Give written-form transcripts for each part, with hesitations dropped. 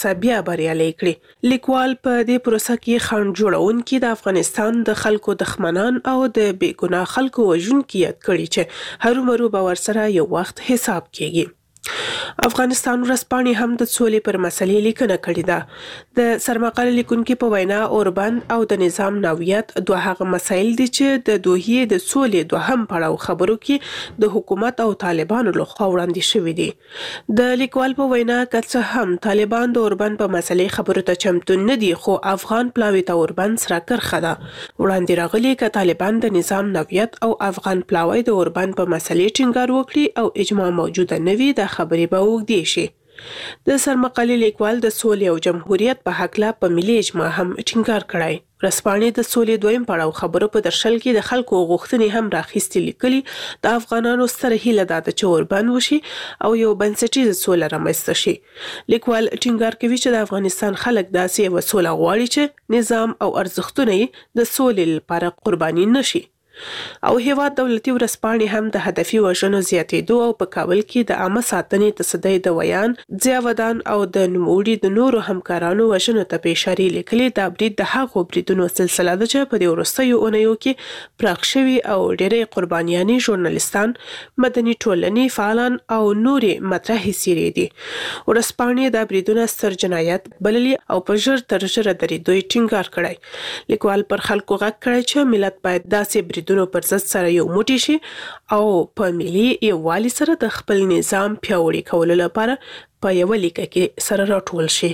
بیا بریالي کړي. لیکوال په دې پروسه کې خنډ جوړونکي د افغانستان د خلکو دښمنان او د بې ګناه خلکو وژونکي یاد کړي چې هرومرو به ورسره یو وخت حساب کیږي. افغانستان ورځپاڼې هم د سولې پر مسلې لیکنه کړې ده. د سرمقاله لیکونکي په وینا اوربند او د نظام نوعیت دوه هغه مسایل دي چې د دوحې د سولې دوهم پړاو خبرو کې د حکومت او طالبانو لخوا وړاندې شوي دي. د لیکوال په وینا که څه هم طالبان د اوربند په مسلې خبرو ته چمتو نه دي، خو افغان پلاوي ته اوربند سره کرخه ده. وړاندې راغلي که طالبان د نظام نوعیت او افغان پلاوي د اوربند په مسلې ټینګار وکړي او اجماع موجوده نه وي، د خبرې به اوږدې شي. د سرمقالې لیکوال د سولې او جمهوریت په هکله په ملي اجماع هم ټینګار کړی. ورځپاڼې د سولې دویم پړاو خبرو په درشل کې د خلکو غوښتنې هم راخیستې لیکلي. د افغانانو ستره هیله ده چې اوربند وشي او یو بنسټیزه سوله رامنځته شي. لیکوال ټینګار کوي چې د افغانستان خلک داسې یوه سوله غواړي چې نظام او ارزښتونه یې د سولې لپاره قرباني نشي. او هیواد دولتي ورځپاڼې هم د هدفي وژنو زیاتېدو او په کابل کې د عامه ساتنې تصدۍ د ویان، ضیاءودان او د نوموړي د نورو همکارانو وژنو ته په اشارې لیکلي. دا برید د هغو بریدونو سلسله ده چې په دې وروستیو اونیو کې پراخ شوي او ډېرې قربانیانې ژورنالیستان، مدني ټولنې فعالان او نورې مطرحې څیرې دي. ورځپاڼې دا بریدونه ستر جنایت بللي او په ژر تر ژره درېدو یې ټینګار کړی. لیکوال پر خلکو غږ کړی چې ملت باید داسې بریدونو پر ضد سره یو موټی شي او په ملي یووالي سره د خپل نظام پیاوړي کولو لپاره په یوه لیکه کې سره راټول شي.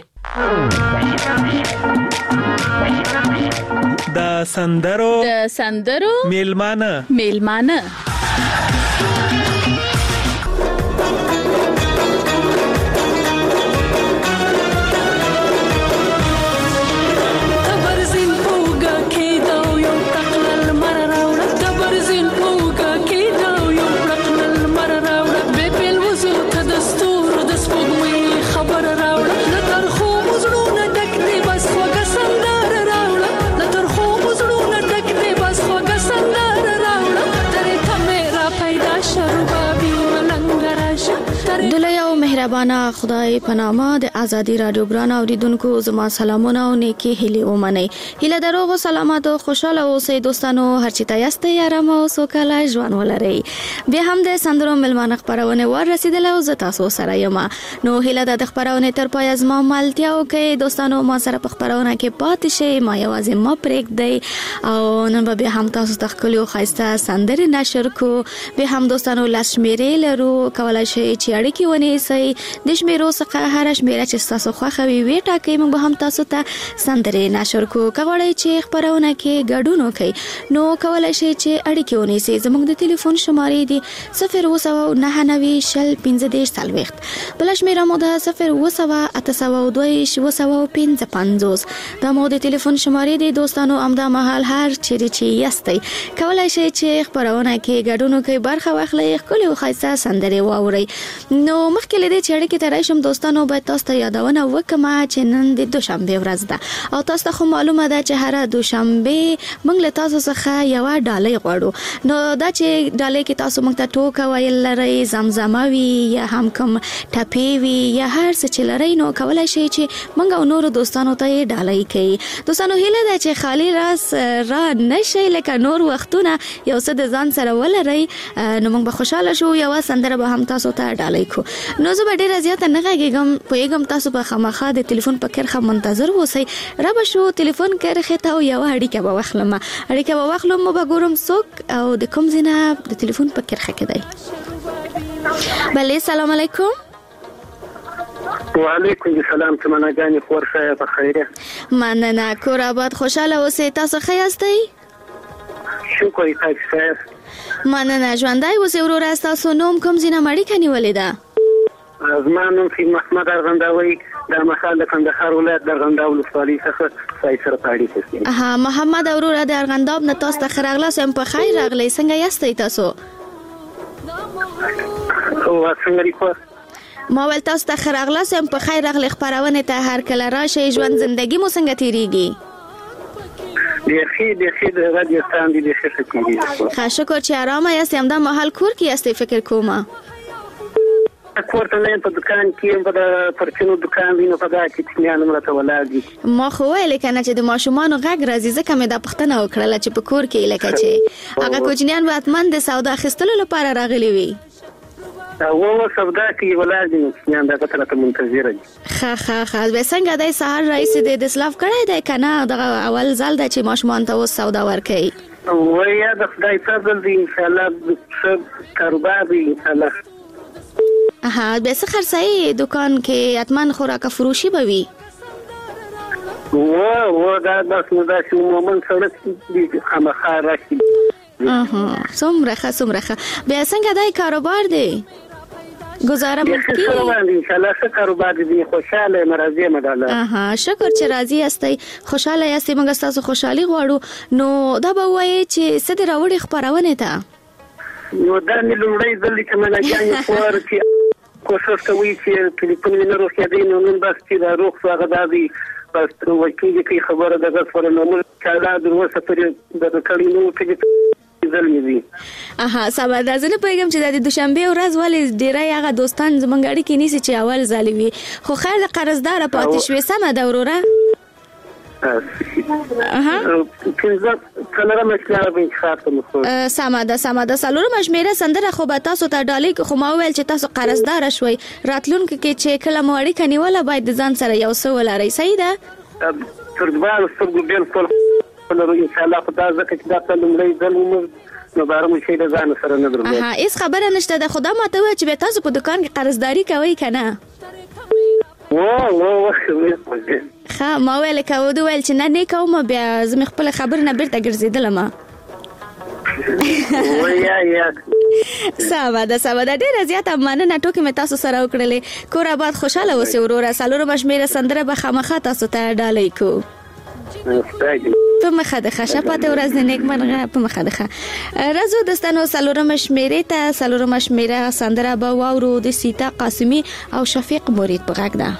د سندرو میلمانه مهربانه خدای په نامه د ازادي رادیو ګران اوریدونکو زما سلامونه او نیکی هیله ومنئ. هیله دروغ او سلامات او خوشاله اوسئ دوستانو، هر چی تاسو آرام او سوکاله ژوند ولرئ. بیا هم د سندرو ملمانه خبرونه ور رسیدله او زه تاسو سره یم. نو هیله د خبرونه تر پای زما مالتیا او کې دوستانو ما سره په خبرونه کې پاتې شئ، ما یوازې ما پرېږدئ او نن به هم تاسو تخکلو خاصه سندرې نشر کو. بیا هم دوستانو لاس شمیرې لرو، کولای شئ چې اړیکې ونیسئ. د شمیرو څخه هر شمیره چې تاسو خوښوي وی ټاکئ، موږ به هم تاسو ته سندرې نشر کو. کولی چې خبرونه کې ګډون وکړئ نو کولای شئ چې اړیکې ونیسئ. زموږ د ټلیفون شمارې دي 09099 1540. بل شمیره مو ده 0802802 دا مو د ټلیفون شمارې دي. دوستانو امدا محل هر چیرې چې یاستئ کولای شئ چې خبرونه کې ګډون وکړئ، برخه واخلئ، ښکلې او ښایسته سندرې واورئ. نو مخکې له دې چې اړیکې ته راشم دوستانو باید تاسو ته یادونه وکړم چې نن د دوشنبه ورځ ده او تاسو ته خو معلومه ده چې هر دوشنبه موږ له تاسو څخه یو ډالۍ غواړو. نو دا چې ډالۍ کې تاسو موږ ته ټوکه ویل لرئ، زمزمه وي یا هم کوم ټپې وي یا هر څه چې لرئ، نو کولای شئ چې موږ او نورو دوستانو ته یې ډالۍ کړئ. دوستانو هیله ده چې خالی راس را نشئ، لکه نور وختونه یو څه د ځان سره ولرئ، نو موږ به خوشاله شو. یو سندره به هم تاسو ته ډالۍ کو. نو زه به ډیره زیاته نه غږیږم، پوهیږم تاسو به خامخا د ټلیفون په کرښه منتظر اوسئ. را به شو ټلیفون کرښې ته او یوه اړیکه به واخلم، مو به ګورم څوک او د کوم ځای نه د ټلیفون په کرښه کې دی. بله سلام علیکم. وعلیکم السلام. تمناګانې خور ښه په خیره؟ مننه، کور آباد، خوشاله اوسئ. تاسو ښه یاستئ؟ شکر تاسو ښه. مننه، ژوندی اوسئ. وروره ستاسو نوم کوم ځای نه اړیکه نیولې ده؟ زما نوم سید محمد ارغنداوی، د مخال د کندهار ولایت د ارغنداو ولسوالۍ څخه سای سره اړیکه کوي. محمد وروره د ارغنداب نه تاسو ته راغلاست، هم په خیر راغلی. څنګه یاستئ تاسو؟ او څنګه ریکو ما ول تاسو ته راغلاست، هم په خیر راغلی. خبرونه ته هر کله راشئ. ژوند زندگی مو څنګه تیریږي؟ بخیر د رادیو ستاندې د ښه کیږي. ښه شکر چې آرامه یاست. همدا محل کور کې یاستئ فکر کوم. کوړه نه په دکان کې په پرچینو دکان وینم په دا کې چې نه مرته ولاږي ما خو ویل کنه چې د ماشومان غږ راځي ځکه مې دا پښتنه وکړه چې په کور کې لکه چې هغه کوچنیان به اتمن د سودا اخیستلو لپاره راغلي وي و سودا کې ولاږي چې نه دا ته منتظر دي ښه به څنګه د سهار رئیس د اسلاف کړی دی کنه دغه اول ځل د چې ماشومان ته سودا ورکړي ویا د خدای فضل دی ان شاء الله کاروبار دی ان شاء الله به څه خرڅای دکان کې اتمن خوراک فروشي به وي دا بس نو دا چې مومن سره دي خامخا راشي څومره بیا څنګه دای کاروبار دی گزاره ممکن ان شاء الله څه کاروبار دی خوشاله مرضی مداله شکر چې راضی استئ خوشاله یاستئ موږ تاسو خوشحالي غواړو نو دا به وایي چې څه د راوړي خبرونه تا نو دا مې لومړی ځل چې ملګری خور چې کوشش کوي چې ټلیفون نه روښه دی نو نن بس چې دا روغ څنګه دادی بس وکیل کی خبره دغه سره نو کله دروسه پرې د کړي نو چې سبا دا زنه پیغام چې د دوشنبه ورځ ولې ډیرای هغه دوستان زمونږ اړیکې نیسي چې اول ځلی وي خو خیر د قرضدار پاتې شوې سمه ده وروره سمه ده څلورمه شمیره سندره خو به تاسو ته ډالۍ خو ما وویل چې تاسو قرضدار شوي راتلونکي کې چې کله مو اړیکه نیوله باید د ځان سره یو څه ولرئ صحیح ده تر دوه سترګو بالکل ان شاء الله خدای زکه چې دا په لومړی ځل نو بارم شي د ځان سره نه درلود هیڅ خبره نشته د خدای ماته و چې به تاسو په دکان کې قرضداري کوي کنه ما ویل کوو دوی ویل چې نه کوم بیا زم خپل خبر نه بیرته ګرځیدل ما سبا ده ډیره زیاته مننه ټوکې مې تاسو سره وکړلې کور آباد خوشاله اوسئ وروره څلورمه شمیره سندره به خامخا تاسو ته ډالۍ کو په مخه د خشه پاتې ورځ د نیک مرغه په مخه ده راځو دستانو څلورمه شمیره ته څلورمه شمیره سندره به واورو د سیتا قاسمی او شفیق مرید په غږ ده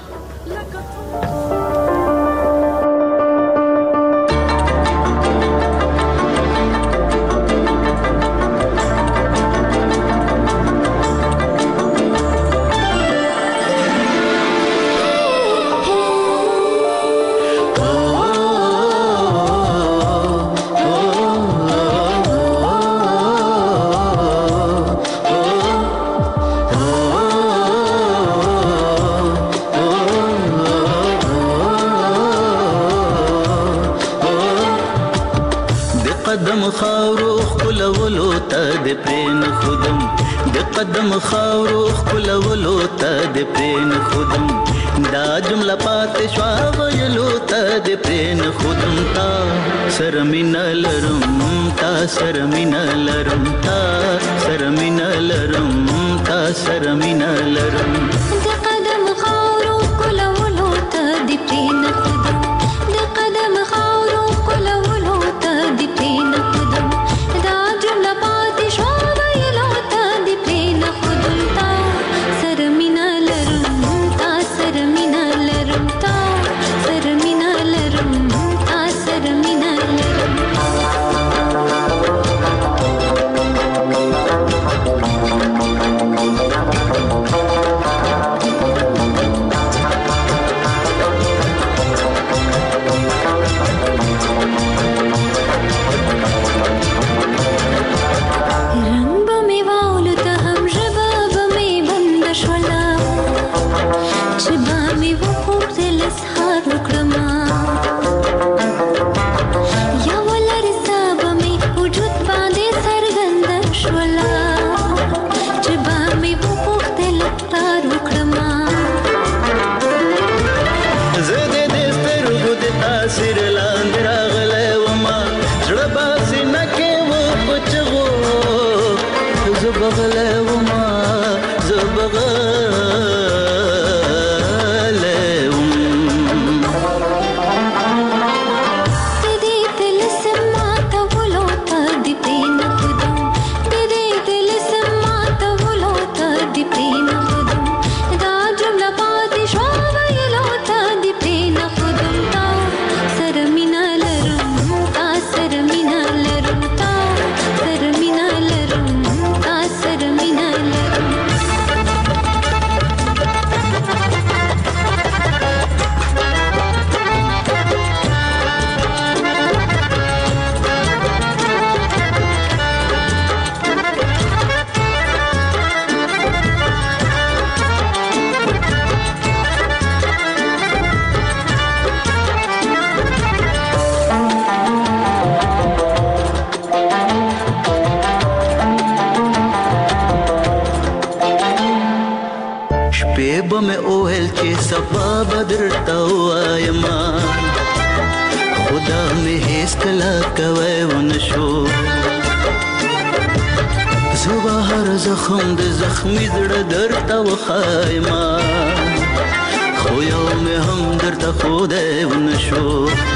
قدم خاورو خلولو ته د پرین خودم دا جمله پات شوا ویلو ته د پرین خودم تا سرمین لرم تا سرمین لرم تا سرمین لرم تا سرمین لرم د قدم خاورو خلولو ته د پرین خودم د قدم خاورو خلولو ته د پرین خودم دا جمله پات شوا مې اوهل چې صفا بدر تا وايما خدا مې هیڅ کله کوي ونشو زه هر زخم د زخمي زړه درته وخایما خو یو مې هم درته ښودی ونشو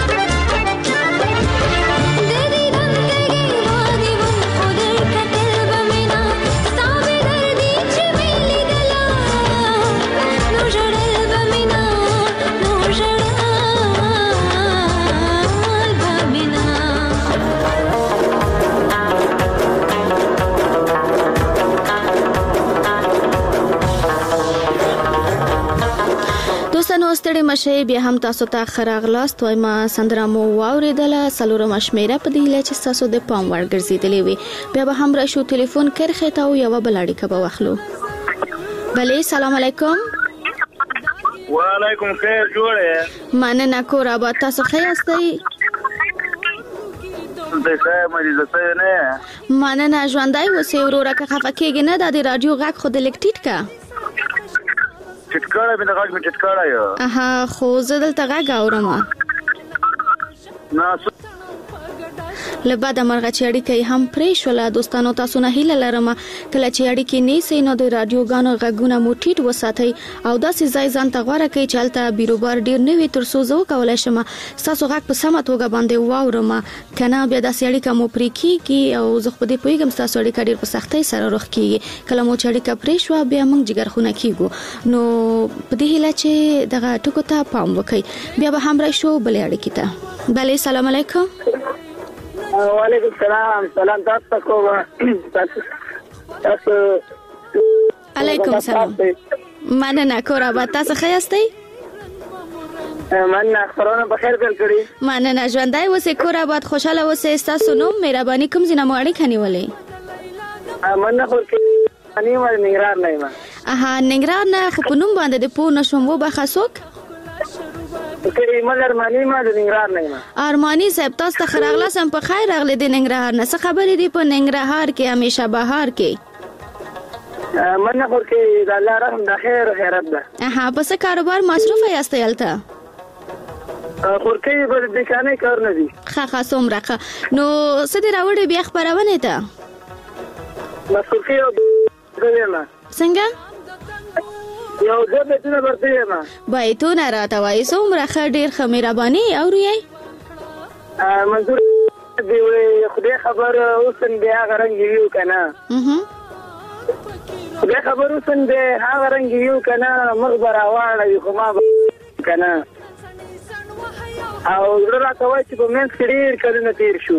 دوستانو ستړي مشه بیا هم تاسو ته خراغلاست وایم سندره مو واوریدله څلورمه شمیره په دې لچ تاسو د پام وړ ګرځیدلې وي بیا به هم راشو ټلیفون کرخه ته او یو بل اړیکه به واخلو بله سلام علیکم وعلیکم خیر جوړه مننه کور آباد تاسو ښه یاستئ مننه ژوندی اوسئ وروره که خفه کېږې نه دا د راډیو غږ خو د لږ ټیټ که ټټکاړه مې د غږ مې ټټکاړه یو اها خو زه دلته غږ اورم نه له بعده مرغه چې اړیکه هم پرې شوله دوستانو تاسو نه هیله لرم کله چې اړیکې نیسئ نو د راډیوګانو غږونه مو ټیټ وساتئ او داسې ځای ځان ته غوره کړئ چې هلته بیروبار ډېر نه وي تر څو زه وکولی شم ستاسو غږ په سمه توګه باندې واورم که نه بیا داسې اړیکه مو پرې کېږي او زه خو په دې پوهېږم ستاسو اړیکه ډېر په سختۍ سره رخ کېږي کله مو چې اړیکه پرې شوه بیا موږ جګرخونه کېږو نو په دې هیله چې دغه ټکو ته پام وکړئ بیا به هم راشو بلې اړیکې ته بلې سلام علیکم وعلیکم السلام سلام تاسو کوم تاسو علیکم سلام مننه کور آباد تاسو ښه یاستئ مننه خبرونه په خیر پیل کړي مننه ژوندی اوسئ کور آباد خوشحاله اوسئ ستاسو نوم مهرباني کوم ځای نه مو اړیکه نیولې مننه خو کې ننګرهار نه یم اها ننګرهار نه خو په نوم باندې د پوه نه شوم وبخښه څوک ارمانی صاحب تاسو ته خراغلاس هم په خیر راغلی د ننګرهار نه څه خبرې دي په ننګرهار کې همیشه بهار کې مننه خو کې د الله رحم د خیر خیرت ده اها په څه کاروبار مصروفه یاستئ هلته خورکې په دکانې کار نه دي ښه څومره ښه نو څه دې راوړې بیا خپرونې ته مصروفي څنګه یو ځل بیتونه ورته یم بیتونه راته وایي څومره ښه ډېر ښه مهرباني اورئ منظور دی خدای خبر اوسن بیا هغه رنګ یو که نه خدای خبر اوسن بیا هغه رنګ یو که نه مخ به راواړوي خو ما به که نه او زړه راته وایي چې په منځ کې ډېر کلونه تېر شو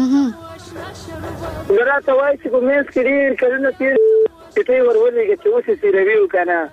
زړه راته وایي چې په منځ کې ډېر کلونه تېر چې ته یې ورولېږه چې اوس یې تېروي و که نه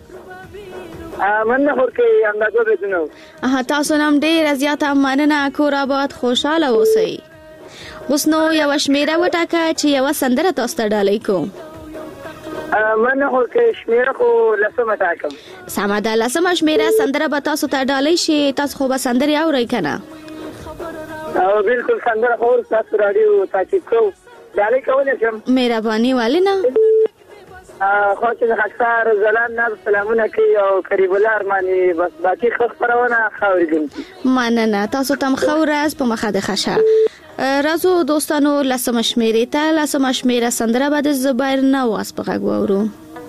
مننه خورکې همدا بیتونه اها تاسو نه هم ډېره زیاته مننه کور آباد خوشحاله اوسئ اوس نو یوه شمېره وټاکه چې یوه سندره تاسو ته ډالۍ کوو مننه خورکې شمېره خو لسمه ټاکم سمه ده لسمه شمېره سندره به تاسو ته ډالۍ شي تاسو خو به سندرې اورئ که نه بلکل سندره خو تاسو راډیو تعقیب کوو ډالۍ کولی شم مهرباني ولې نه خو چې د خاکسار زلان نه سلامونه کوي او قریب الله ارماني بس باقي ښه خپرونه ښه اورېدونکي مننه تاسو ته هم ښه ورځ په مخه د ښه شه راځو دوستانو لسمه شمېرې ته لسمه شمېره سندره به د زبیر نواز په غږ واورو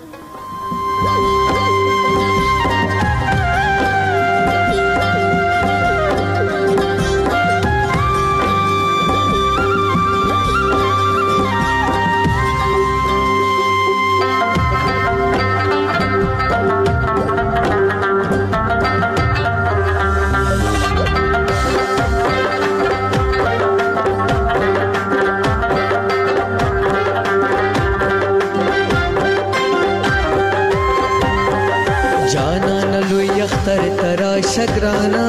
شګرانا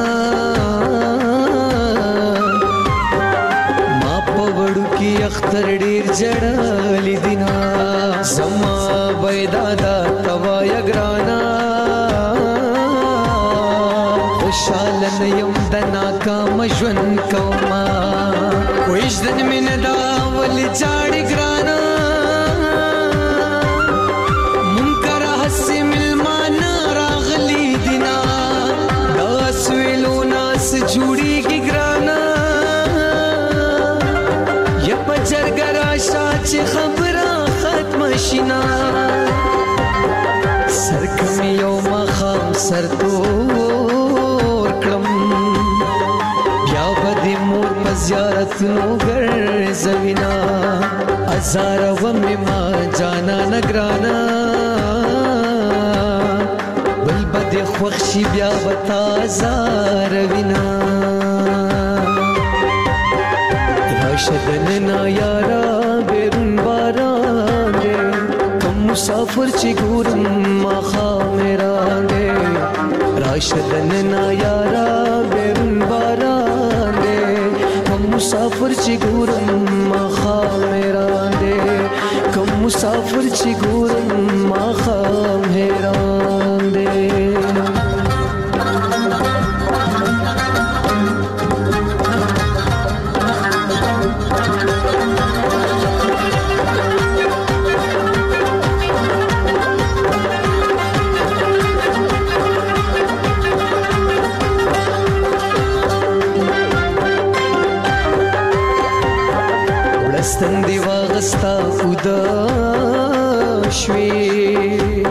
ما په وړو کې اختر ډیر جړلې دینا سما بيدادا توا یګرانا خوشاله نه یم د ناکام ژوند کوما کوښ دن مين دا ول چاړي ګرانا منکر حس ملمان سویلو ناس جوړیږي ګرانا یا په جرګه راشه چې خبره ختمه شینا سر کم یو مخام سر تور کړم بیا به د مور په زیارتونو ګرځوینا ازاره ومې ما جانا نګرانا بل به د خوښ شي بیا به تا ازاروینا راشه دننه یارا بیرون باران دی کم مسافر چې ګورم ماښام ران دی راشه دننه یارا بیرون باران دی کم مسافر چې ګورم ماښام ران دی کم مسافر چې ګورم ماښام حیران دی ستن دی واغستا خدا شوی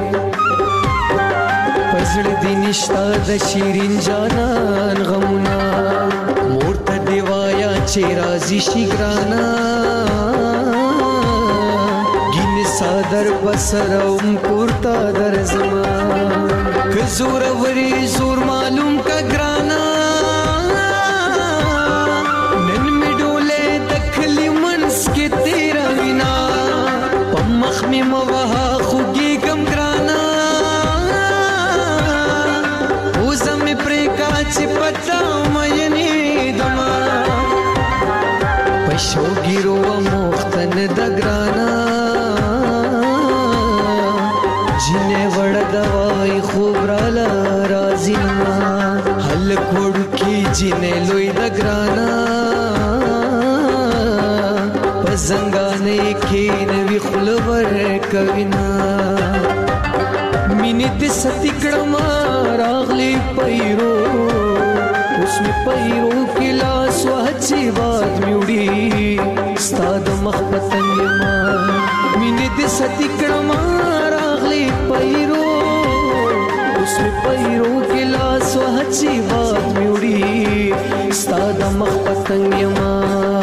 پزړ دی نشتا د شیرین جانان غمنا مورته دی وایا چې راضی شي ګرانا ګین صادر بسروم کورتا در زما که زور وری زور معلوم کا ګرانا مخمی موها خوگی گم گرانا اوزم پریکا چی پتا مینی دما پشو گیرو و مختن دگرانا جینے وڑ دوائی خوب رالا رازینا حل کوڑو کی جینے لوی دگرانا زنګانې کې نوی خلور کوینا مینې دې ستې کړم راغلی پیرو اوس مې پیرو کې لاس وهڅې باد مې وړي ستا د مخ پتنګ ما مینې دې ستې کړم راغلی پیرو اوس مې پیرو کې لاس وهڅې باد مې وړي ستا د مخ پتنګ ما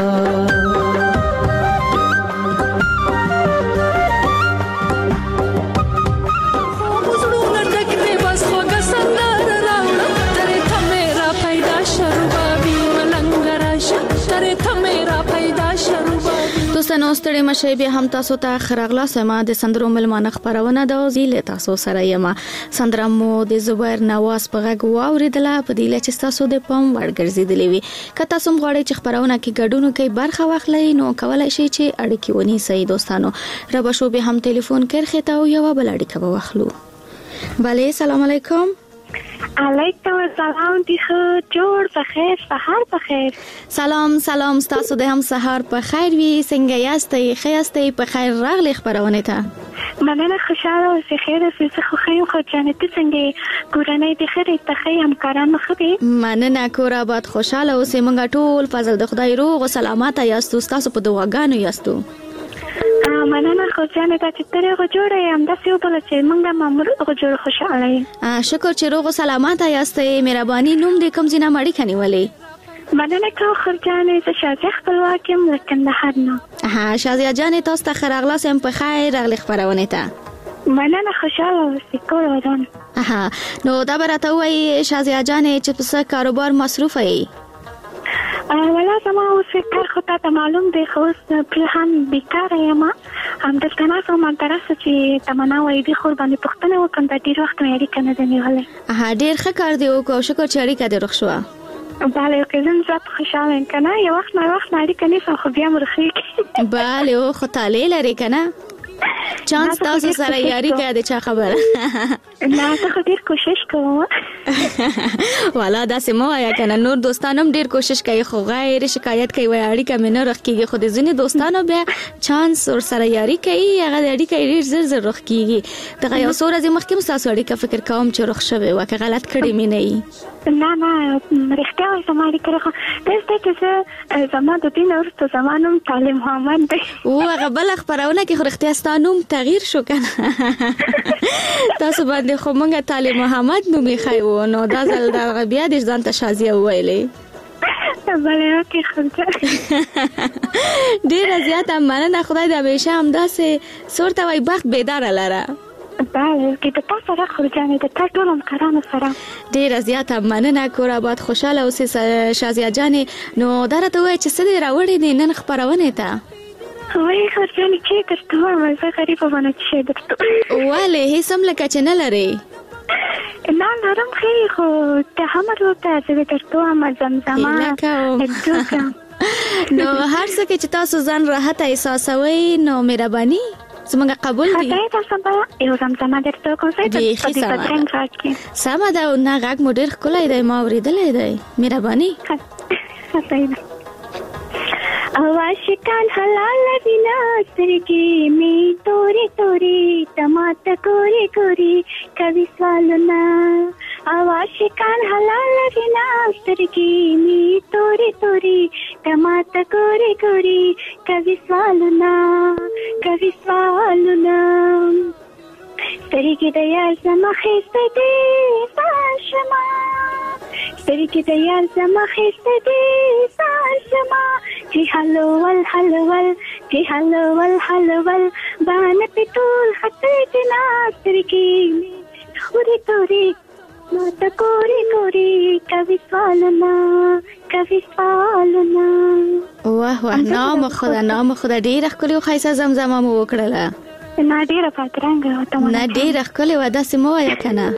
دوستانو ستړي مشه به هم تاسو ته خراغلا سما د سندرو ملمانه خبرونه د زیله تاسو سره یم سندره مو د زبیر نواز په غږ واوریدله په دې لچ تاسو د پام ورګرځیدلې وي که تاسو غواړئ چې خبرونه کې ګډون کوي برخه واخلئ نو کولای شئ چې اړیکې ونیسئ دوستانو رب شو به هم ټلیفون کرخه ته یو بل اړیکه واخلو بله سلام علیکم علیکم السلام دی خو جوړ بخیر سحر بخیر سلام تاسو د هم سحر په خیر وي څنګه یاستئ خیاستئ په خیر راغلی خبرونه ته مننه خوشاله اوسئ خیر اوسئ خو خیر خو جنت څنګه کورنۍ د خیر ته خیم کارانو خبي مننه کور آباد خوشاله اوسئ مونږ ټول فضل د خدای روغ او سلامت یاستو تاسو په دعاګانو یاستو مننه خو جانې ته چې ترې غو جوړه یم داسې وبله چې موږ مامور غو جوړ خوشاله یم شکر چې روغ او سلامت یاستئ مهرباني نوم دې کوم ځای نه مړی کنيولې مننه کوم خو جانې زه شازیه خپلواک یم له کندهار نه شازیه جانې تاسو ته ښه راغلاست یم په خیر راغلی خپرونې ته مننه خوشاله اوسئ کور ودان نو دا به راته ووایي شازیه جانې چې په څه کاروبار مصروفه یې ولا زما اوس کار خو ته معلوم دی خو اوس پلان بیکاره یم همدلته ناسته وم همدارسته چې تمنا وایي دې خور باندې پوښتنه وکړم دا ډېر وخت مې اړیکه نه ده نیولې ډېر ښه کار دی وکړو او شکر چې اړیکه دې روغ شوه بله که زه زیات خوشحاله یم که نه یو وخت نه اړیکه نیسم خو بیا م رخېږي بله خو طالع لرې که نه چانس تاسو سره یاري کوي د چا خبره نه زه خو ډیر کوشش کوم والا دا سمو یا کنه نور دوستانم ډیر کوشش کوي خو غیر شکایت کوي وای اړیکه مې نه رخ کیږي خو د ځینې دوستانو بیا چانس ور سره یاري کوي هغه د اړیکه ډیر زر رخ کیږي دغه یو څو ورځې مخکې تاسو اړیکه فکر کوم چې رخ شوی و که غلط کړی مې نه نه رښتیا وایي زما اړیکه رخ دلته چې زما د دین وروسته زما نوم طالب محمد دی هغه بله خپرونه کې خو رښتیا ستا نوم تغییر شو که نه تاسو باندې خو مونږ طالب محمد نوم ایښی و نو دا ځل دغه بیا دې ځان ته شازیه وویلې بله اوکې خلجه ډېره زیاته مننه خدای دې همیشه همداسې څه ورته وایي بخت بیداره لره بله کې د تا سره خلجانې د تا ټولو همکارانو سره ډېره زیاته مننه کور آباد خوشحاله اوسې شازیه جانې نو دا راته ووایه چې څه دې راوړې دي نن خپرونې ته وایي خلجانې چې درته وایم زه غریبه باندې چې شی درته ولې هېڅ هم لکه چې نه لرې نه لرم خیلی خو ته همر ورته زه درته وایم زمزمه نو هر څه کې چې تاسو ځان راحته احساسوئ نو مهرباني زمونږ قبول دي یو زمزمه درته کوم سمه ده نه غږ مو ډېر ښکلی دی ما اورېدلی دی مهرباني عاشقان حلال وینا سترګې می تورې تورې تماته کورې کورې کوي سوالونه عاشقان حلال وینا سترګې می تورې تورې تماته کورې کورې کوي سوالونه سترګې د یار زما ښایسته دي شمه سترګې د یار زما ښایسته دي شمه چې حلول باندې په ټول خطر کې سترګې مې تورې تورې ماته کورې کورې کوي سوالونه واه نام خدا ډېره ښکلې او ښایسته زمزمه مو وکړله نه ډېره بدرنګه نه ډېره ښکلې وه داسې مه وایه که نه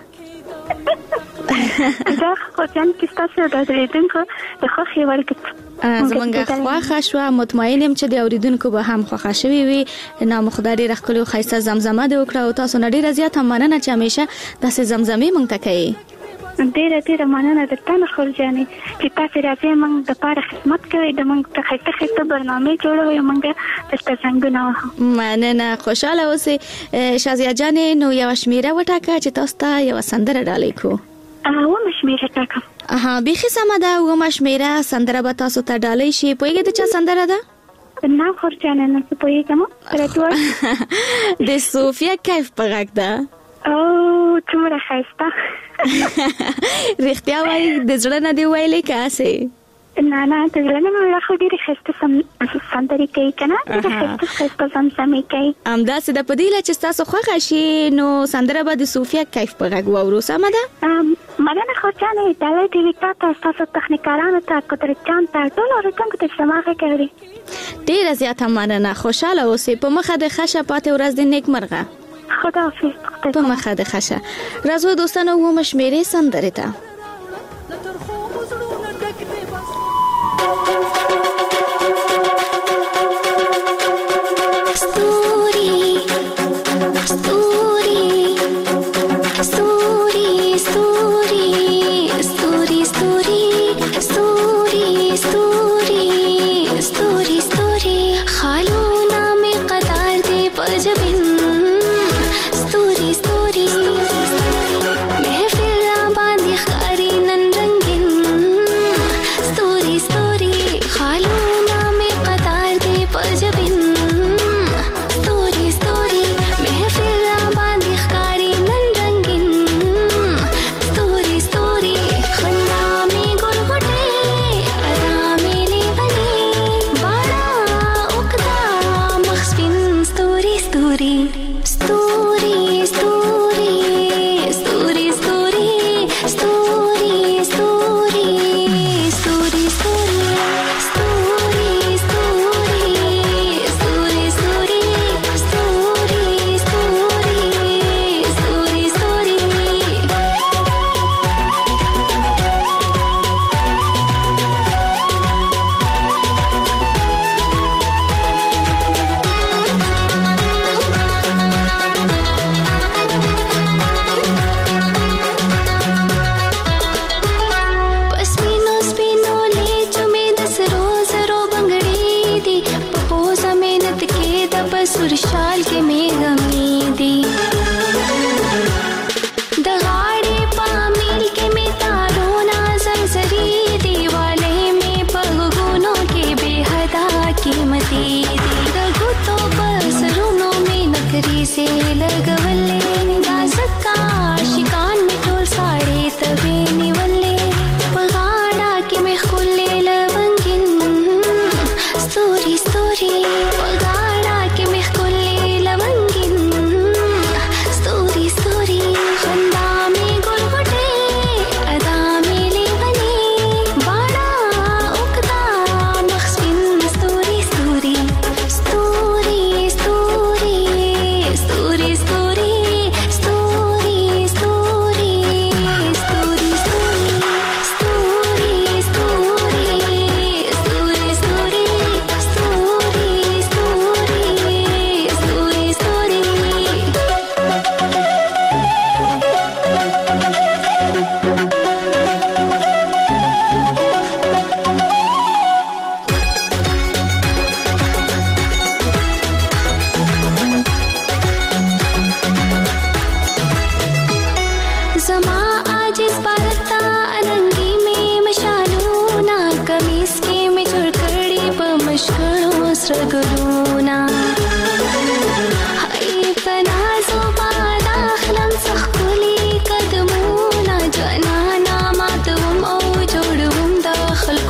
دا خو جان کې ستاسو د اورېدونکو د خوښې وړ زمونږ خوښه شوه مطمئن یم چې د اورېدونکو به هم خوښه شوې وي نام خدا ډېره ښکلې او ښایسته زمزمه دې وکړه او تاسو نه ډېره زیاته مننه چې همیشه داسې زمزمې موږ ته کوي ډېره مننه درته نه خلجانې چې تاسې راځئ موږ دپاره خدمت کوئ د موږ ته ښایسته برنامې جوړوئ موږ درته زنګونه وهو مننه خوشحاله اوسئ شازیه جانې نو یوه شمېره وټاکه چې تاسو ته یوه سندره ډالۍ کړو اومه شمېره ټاکم بیخي سمه ده اومه شمېره سندره به تاسو ته ډالۍ شي پوهېږئ د چا سندره ده نه خلجانې نه څه پوهېږم د صوفیه کیف په غږ ده څومره ښایسته رښتیا وایي د زړه نه دې ویلې که هسې نه د زړه نه مې ویله خو ډېرې ښایسته سندرې کوي که نه ډېرې ښایسته زمزمې کوي همداسې ده په دې هیله چې ستاسو خوښه شي نو سندره به د صوفیه کیف په غږ واورو سمه ده مننه خلجانې ډالۍ دې وي تا ته ستاسو تخنیکارانو ته قدرت جان ته ټولو اورېدونکو ته چې زما غږ اوري ډېره زیاته مننه خوشحاله اوسئ په مخه د ښه شه پاتې ورځ دې نیکمرغه خداحافظ په مخه د ښه شه راځو دوستانو اومه شمېرې سندرې ته محفل آبادی خال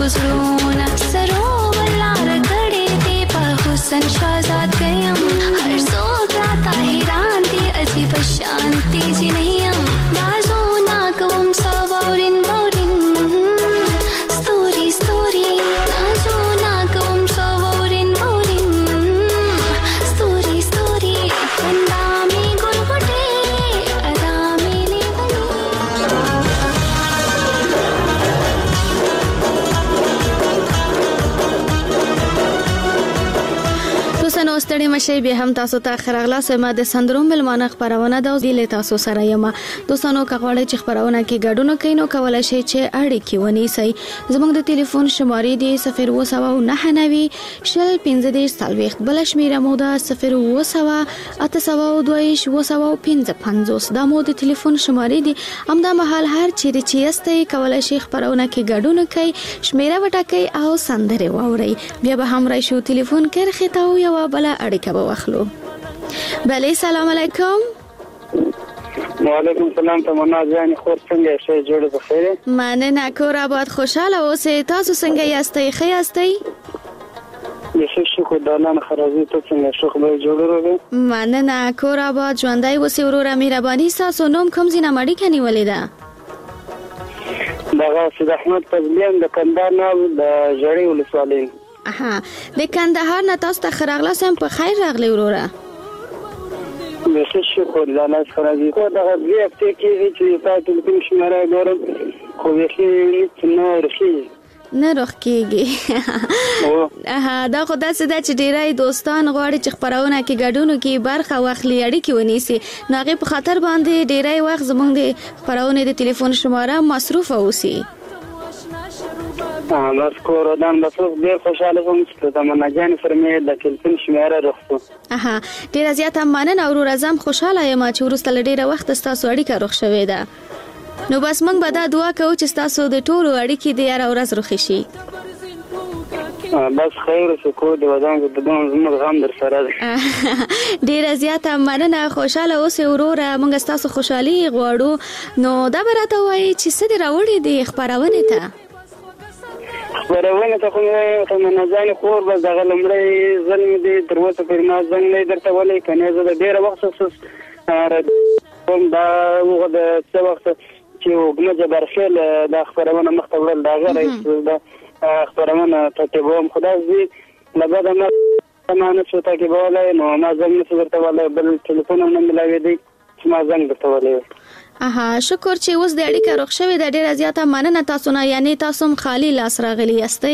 زړونه سرو لار کړې دې په حسن شهزاد کيم هر څوک راته حیران دي عجیب شانتي جنیم نازونه کوم سوورین مورین ستوري ستوري نازونه کوم سوورین مورین ستوري ستوري پندامي ګلګټې ادامي لیدلې دوستانو ستړي مشه به هم تاسو ته خرغلا سم د سندرو ملمانه خبرونه د زیله تاسو سره یم دوستانو کغواړی چې خبرونه کې ګډون کینو کولای شي چې اړیکې ونیسي زموږ د ټلیفون شمارې دی 0799015 بل شمیره مو ده 080882255 دا مو د ټلیفون شمارې دی همدا مهال هر چیرې چې یاستئ کولای شي خبرونه کې ګډون کوي شمیره وټاکي او سندره واوري بیا به هم راشو ټلیفون کې رخصتاو یو بلا اړیکه به واخلو بله سلام علیکم وعلیکم السلام تمنا جان خور څنګه شې جوړ بخیر مننه کور آباد خوشاله اوسئ تاسو څنګه یاستئ ښه یاستئ شکر دانان خرازی تو څنګه شو خبر جوړ وروګه مننه کور آباد ژوندۍ اوسئ وروره مهرباني تاسو نوم کوم ځینه مړی کني ولیدا دغه سید احمد تزلیم د کندهار نه د جړی ولسوالۍ اها د کندهار نه تاسو ته خراغلا سم په خیر راغلی وروره شکر دانان خرازی کو دغه دې هفته کې چې تاسو ټلیفون شماره ګورم خو یې نه رخي نه روخ کېږي دا خو داسې ده چې ډیری دوستان غواړي چې خپرونه کې ګډون کې برخه واخلي اړیکې ونیسي نو هغې په خاطر باندې ډیری وخت زموږ د خپرونې د ټلیفون شماره مصروفه اوسي بس کوردان مصروف ډېر خوشحاله وم چې تمنا جان سره مې د ټلیفون شماره رخصو ډېره زیاته مننه وروره زه هم خوشحاله یم چې وروسته له ډېره وخته ستاسو اړیکه روغ شوې ده نو بس موږ به دا دعا کوو چې ستاسو د ټولو اړیکې د هره ورځ روښې شي بس خیر شکر د ودان د دوه زموږ غم در سره ده ډیره زیاته مننه خوشاله اوسئ وروره موږ ستاسو خوشحالي غواړو نو دا به راته وایي چې څه دې راوړي دي خپرونې ته خپرونه ته خو تمنا جان خور بس دغه لمړی ځل مې دی تر اوسه پورې ما زنګ نه درته ولی کنه زه د ډېره وخت دا وغه د څه وخت چې وګمه جبرخیل د خبرونه مخته وړل دا غره د خبرونه ترتیبوم خدای دې لبد ما نه څه ترتیبولای نو ما زنګ نه درته ولی بل ټلیفون نه ملاوي دی چې ما زنګ درته ولی شکر چې اوس د اړیکه روغ شوې ده ډیره زیاته مننه تاسو نه یعنی تاسو هم خالی لاس راغلی یاستئ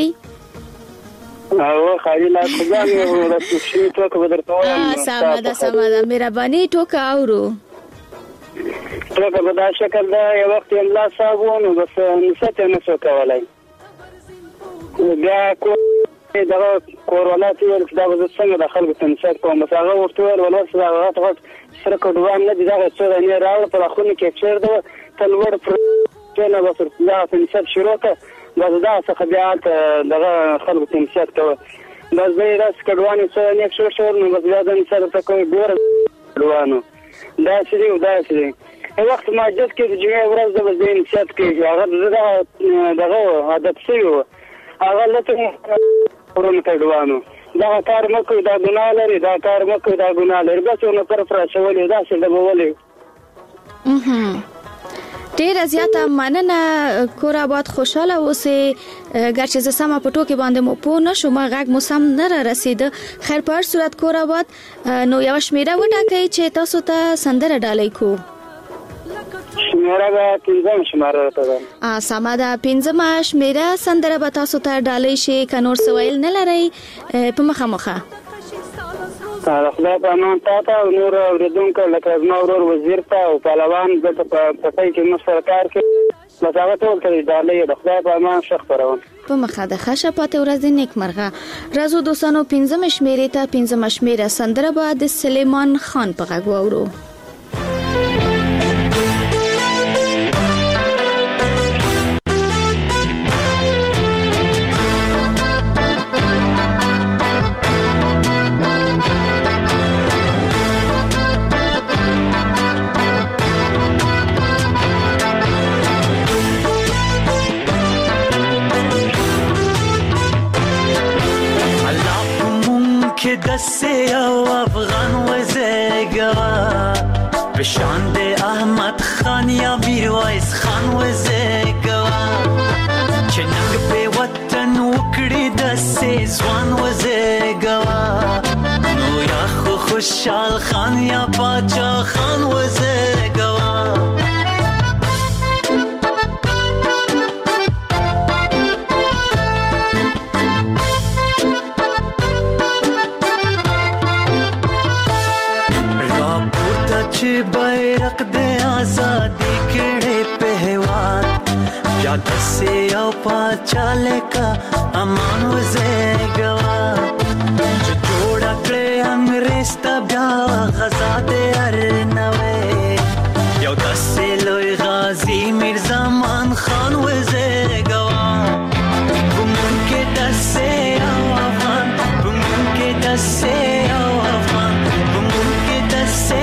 خالی لاس خدای مې ورته شي ټوکه بدرته وایم سمه ده مهرباني ټوکه اورو ټوکه په دا شکل ده یو وخت املا صاحب نو بس نسته نه څه کولای بیا دغه کورولات یو چې دا به څنګه د خلکو تنسیق کوم بس هغه ورته ولا څه هغه سره کوډوان نه دي دا څه نه راوړ په خونه کې چیر ده تلور پر نه بس دا تنسیق شروع کړ بس دا څه بیا دغه خلکو تنسیق کوي بس زه راس کوډوان څه نه شو نو بس بیا د سره تکوي ګور کوډوانو دا چې دی وخت ما جس کې د جمعې ورځ د زین شت کې هغه دغه عادت شوی هغه لته ورونه کوډوانو دا کار مکو دا ګناه لري دا کار مکو دا ګناه لري بس نو پر شولې دا څه د بولې ډیره زیاته مننه کور آباد خوشاله اوسئ ګرچې زه سمه په ټوکې باندې مو پوه نه شوم غږ مو سم نه رسیده خیر په هر صورت کور آباد نو یوه شمیره وټاکئ چې تاسو ته سندره ډالۍ کو شمیره به پنځم شمیره راته ده سمه ده پنځمه شمیره سندره به تاسو ته ډالۍ شي که نور څه ویل نه لرئ په مخه خدای په امان تاته او نور اوریدونکو لکه زما ورور وزیر ته او پهلوان دلته په پټۍ کې موږ سره کار کوي بس هغه ټول ته ډالۍ د خدای په امان ښه خپرونه په مخه د ښه شپاته ورځې نیکمرغه راځو دوستانو پنځمه شمیرې ته پنځمه شمیره سندره به د سلیمان خان په غږ واورو دسته او افغان وزگوا بشاند احمد خان یا میرویس خان وزگوا چې ننګ په وطن وکړي دسته ځوان وزگوا نو یا خو خوشحال خان یا باچا خان وزگوا بیرق د آزادی کړه په هواد یا دسه او پاچاله کا امان وزګوا چې جوړ کړه انګريز ته بیا غزا دې ارنوي یو دسه لوی غازی میرزا مان خان وزګوا کوم کې دسه او افغان کوم کې دسه او افغان کوم کې دسه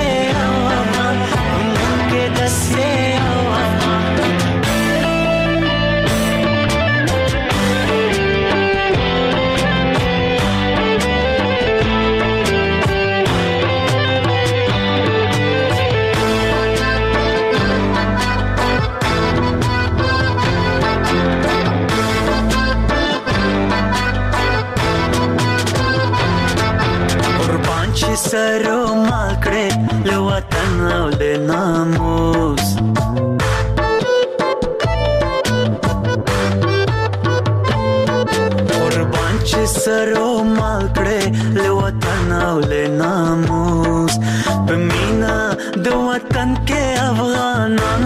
سرو مال کړه له وطن او له ناموس قربان چې سرو مال کړه له وطن او له ناموس په مینا د وطن کې افغانان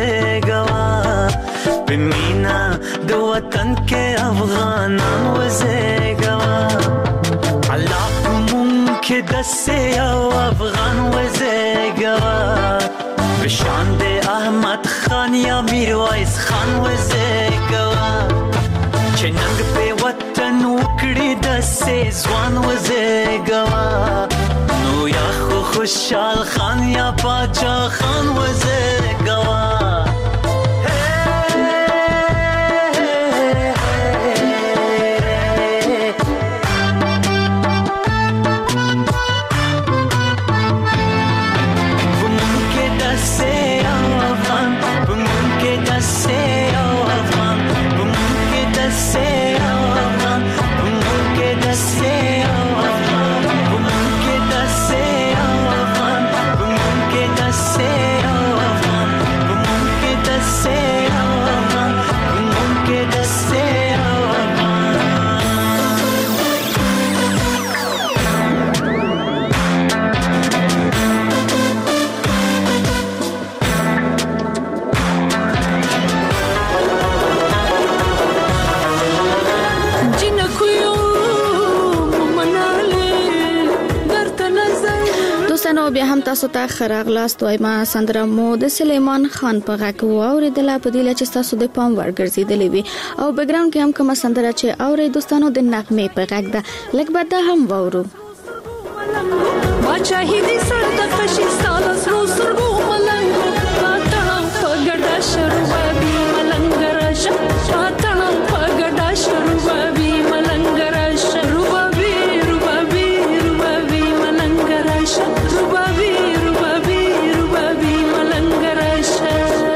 وزګوا په مینا د وطن کې افغانان وزګوا الله که دسته او افغان وزگوا بشاند احمد خان یا میرویس خان وزگوا چې ننګ په وطن وکړي دسته ځوان وزگوا نو یا خو خوشحال خان یا باچا خان وزگوا بیا هم تاسو ته خراغلاست وایم سندره مو د سلیمان خان په غږ واوریدله په دې چې تاسو د پام ورګرځیدلې وي او بیکګراوند کې هم کومه سندره چې اوري دوستانو د نغمه په غږ ده لکه بعد هم وورو باچاهي دې سر د کشي ساده سرو سرو ملنګ پاتړم په ګډا شروبابي ملنګ راشه پاتړم په ګډا شروبابي ملنګ راشه روبابي روبابي روبابي ملنګ راشه روبابي روبابي روبابي ملنګ راشه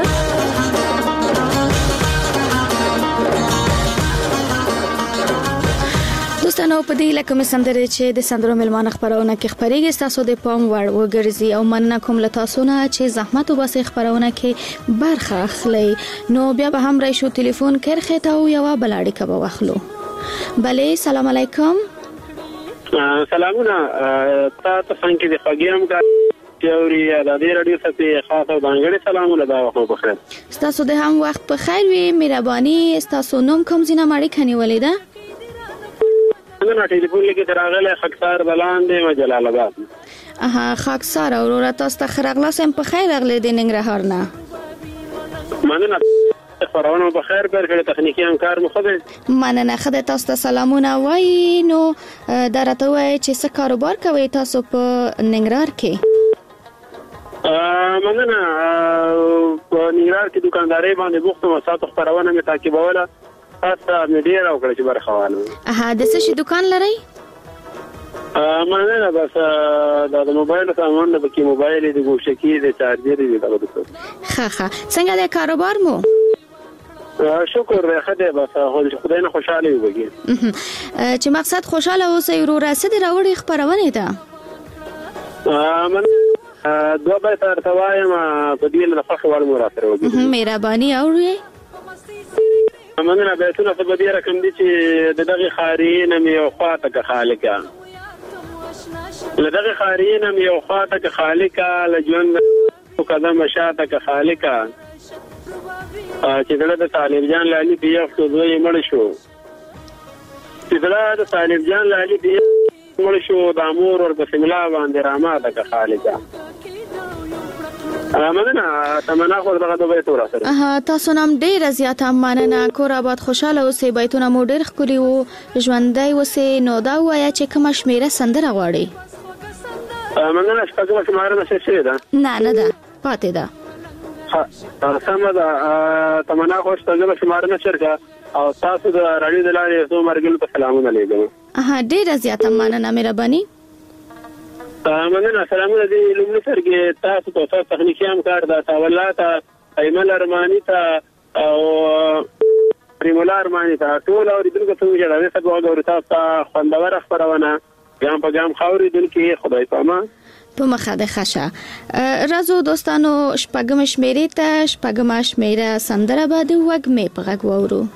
دوستانو په دې لکه مې سندره چې د سندرو ملمان خبرونه کې خبرېږي تاسو د پام وړ وګرځي او مننه کوم له تاسو نه چې زحمت وباسي خبرونه کې برخه اخلي نو بیا به هم راشو ټلیفون کرخه ته او یو بلاړی کبه واخلو بله سلام علیکم سلامونه تاسو څنګه دي خوګیم کا تیوري د دې رادیو څخه خاصه باندې سلامونه دا وخت په خیر تاسو د هم وخت په خیر وي مهرباني تاسو نوم کوم زینه ماړي خني ولیدا نه ټلیفون لګي دراغله خاکسار بلاندې و جلال آباد خاکسار اورورا تاسو ته خراغلاسم په خیر اغله د ننګرهار نه مننه خبرونه په خیر برکړه تخنیکی همکار مو خدای مننه خدای تاسو ته سلامونه وای نو درته وای چې څه کاروبار کوي تاسو په ننګرهار کې مننه په ننګرهار کې دکانداري باندې بوختم ساتو خبرونه مې تعقیبوله تاسو مې ډیر او کړی چې برخواله د څه شي دکان لري مننه بس د موبایل سامان د بکی موبایل د ګوشکی د چارجر دی دا وته ښه څنګه د کاروبار مو شکر خدای بس خدای نه خوشاله وي چې مقصد خوشاله اوسئ ورو راسد راوړي خبرونه ده من دوه به تر توایم په دې له فخر ول مراتب وګورئ مهرباني اورئ مننه به تاسو په دې رقم دي چې دغه خارین مې خواته که خالقا لدغه خارین مې خواته که خالقا لجون قدم شاته که خالقا چې دغه طالب جان لالي په یو دوی مړ شو چې دغه طالب جان لالي په مړ شو د امور ور په سملا باندې راماده که خالقا مننه تمنا خو دغه دوی تور سره تاسو نام ډیر زیاته مننه کور آباد خوشاله اوسئ بیتونه مو ډیر ښکلي وو ژوندی اوسئ نو دا وایه چې کومه شمیره سندره غواړئ مننه شپږمه شماره نشه شوې ده نه ده پاتې ده سمه ده تمنا خو شپږمه شماره نشر کا او تاسو د راډیو د لارې څو مرګل په سلامونه لیږم ډیر زیاته مننه مهرباني مننه سلامونه دی لومړي سر کې تاسو ته تخنیکی همکار دا تولات ایمل ارمانی ته او پریمولا ارمانی ته ټول اوریدونکو ته ویل چې دا څنګه تاسو خوندور خبرونه ګام په ګام خاورېدونکو خدای پامان په مخه د خشه رازو دوستانو شپږم شمیرې ته شپږم شمیره سندره باندې وګمې په غږ وورو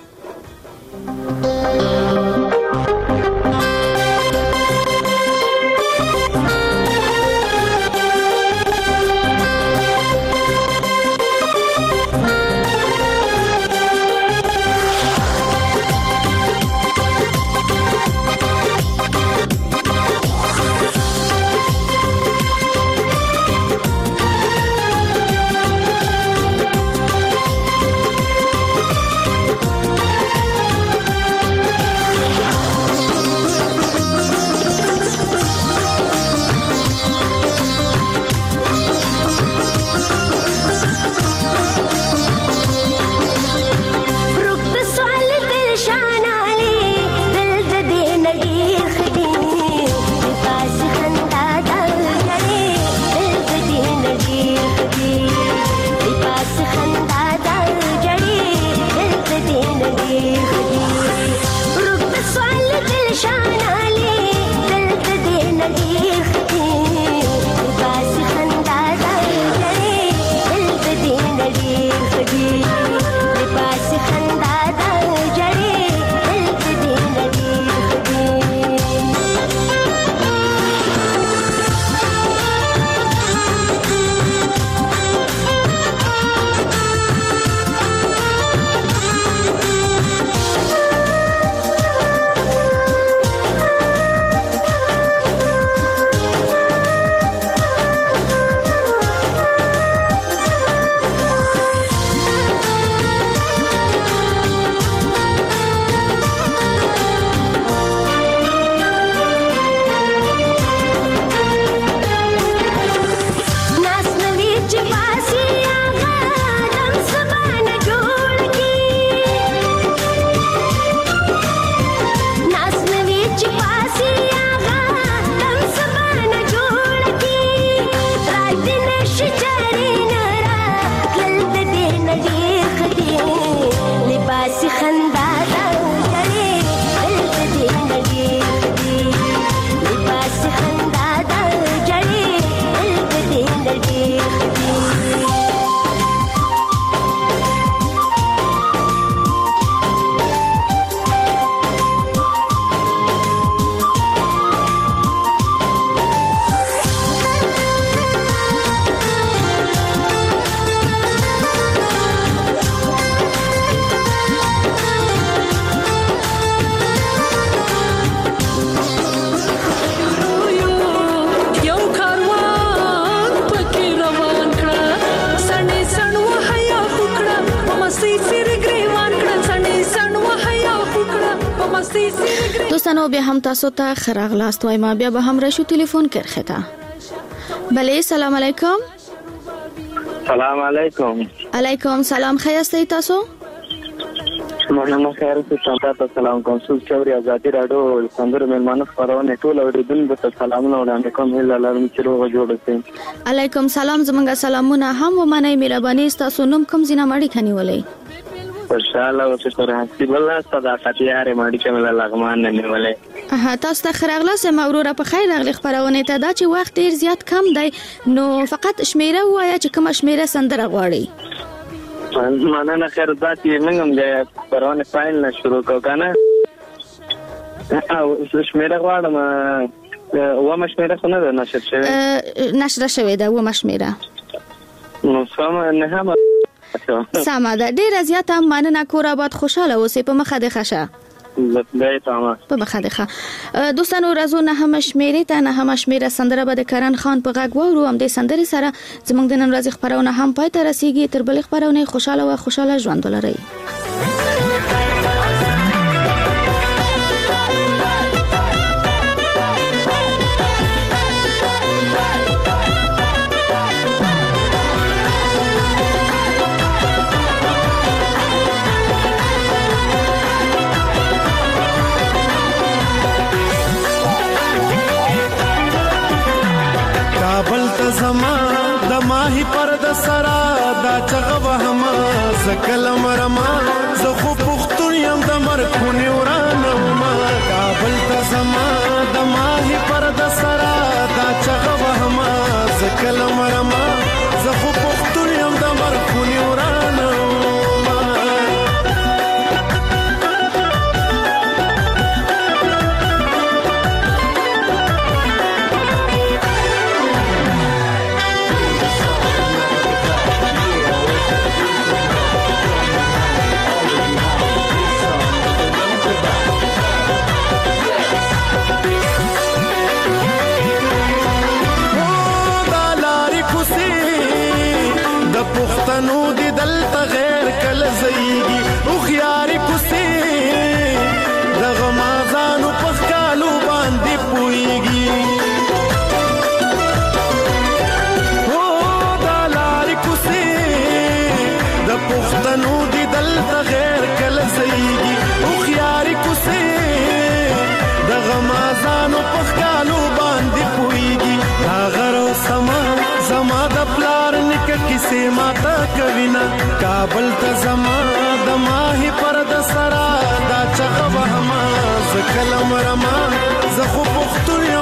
دوستانو بیا هم تاسو ته خراغلاست وایم بیا به هم راشو تلیفون کرخته بله سلام علیکم سلام علیکم علیکم سلام خیاسته تاسو مننه خیر څه تاسو سلام کوم څو چوري ازادي راډیو سندره مېلمانه خبرونه ټول اوریدونکو ته سلامونه وړاندې کوم هیله لرم چې روغ جوړ اوسئ. علیکم سلام زمونږ سلامونه هم ومنئ مهرباني تاسو نوم کوم ځینه ماړي کني ولې خوشاله او چې سره حسیب الله صداقت یاره ماړي کوم لغمان نه نیولې. تاسو ته خیرغله سم اورور په خیر راغلی خبرونه ته دا چې وخت ډیر زیات کم دی نو فقط شمیره وایا چې کوم شمیره سندره غواړي. مننه خیر ذاتي موږ هم د خبرونه فایل نه شروع کوو کنه او شمیره غواړم و مشمیره خو نه ده نشر شوی نشر شوی ده و مشمیره نو سم نه هم سم ده ډیر زیات مننه کور آباد خوشاله اوسئ په مخه د خشه په مخه ده دوستانو راځو نه هم شمیره ته نه هم شمیره سندره به د کرن خان په غږ وورو هم د سندري سره زموږ د نن ورځې خبرونه هم پای ته رسیږي تر بل خبرونه خوشاله او خوشاله ژوند ولرئ. زما د ماهی پر د سرا دا چغه وهما زکلم رما زه خو پختون یم د مرخونی ورانم کابل ته زما د ماهی پر د سرا دا چغه وهما زکلم رما زه خو پختون یم د مرخونی ورانم. پښتنو د دلته غیر کله زیږي او خياري کوسي د غمازانو پخکالو باندې پويږي او د لاري کوسي د پښتنو د دلته غیر کله زیږي او خياري کوسي د غمازانو پخکالو باندې پويږي هغه سما زما د پلار نک کیسه ماتا کوینا کابل ته زما د ماهی پر د سرا دا چغه وهما زکلم رما زخو پختون